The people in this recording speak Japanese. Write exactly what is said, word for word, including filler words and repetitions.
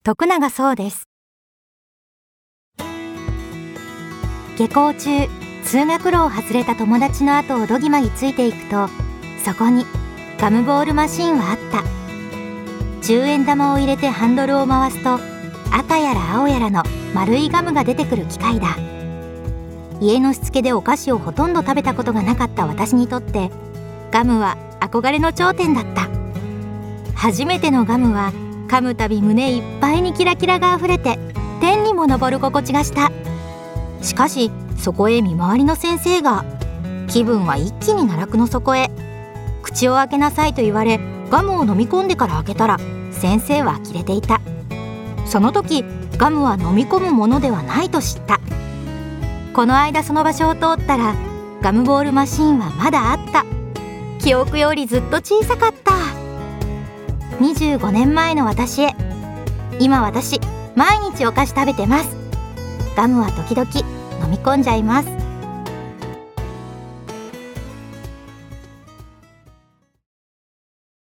徳永壮です。下校中、通学路を外れた友達の後をどぎまぎついていくと、そこにガムボールマシンはあった。じゅうえん玉を入れてハンドルを回すと、赤やら青やらの丸いガムが出てくる機械だ。家のしつけでお菓子をほとんど食べたことがなかった私にとって、ガムは憧れの頂点だった。初めてのガムは噛むたび胸いっぱいにキラキラがあふれて、天にも昇る心地がした。しかしそこへ見回りの先生が。気分は一気に奈落の底へ。口を開けなさいと言われ、ガムを飲み込んでから開けたら、先生は呆れていた。その時ガムは飲み込むものではないと知った。この間その場所を通ったら、ガムボールマシーンはまだあった。記憶よりずっと小さかった。にじゅうごねんまえの私へ。今私毎日お菓子食べてます。ガムは時々飲み込んじゃいます。